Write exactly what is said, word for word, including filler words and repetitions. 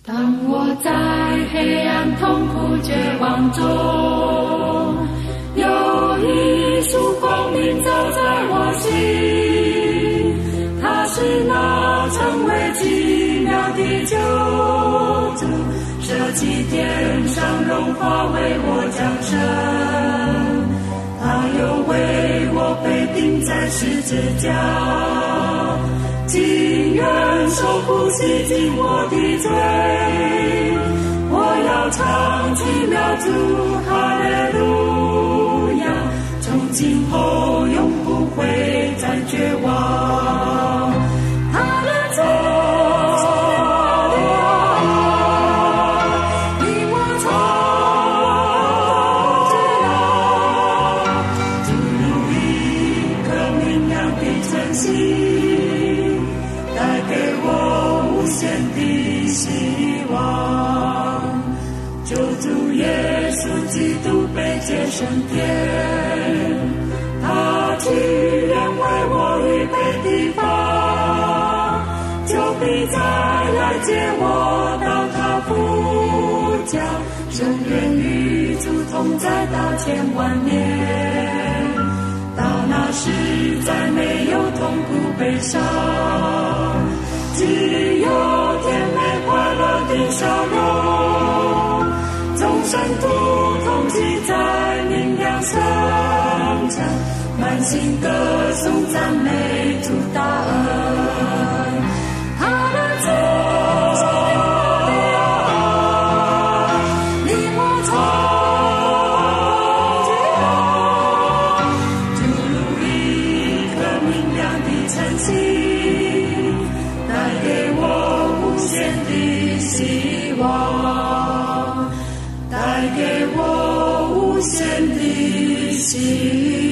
当我在黑暗痛苦绝望中，有一束光明照在我心，它是那成为奇妙的救主，舍弃天上荣华为我降生，他又为我被钉在十字架，情愿受苦洗净我的罪，我要唱奇妙主哈利路亚，从今后永不会再绝望。他的罪你我常知道，注入一颗明亮的晨星，带给我无限的希望。救主耶稣基督被接升天，他去远为我预备地方，就必再来接我到他父家，深愿与主同在到千万年。到那时再没有痛苦悲伤，只有甜美快乐的笑容，众生徒同齐在明亮声唱，满心歌颂赞美主大恩。他的慈爱你我常知道，注入一颗明亮的晨星，带给我无限的希望，带给我无限的希望。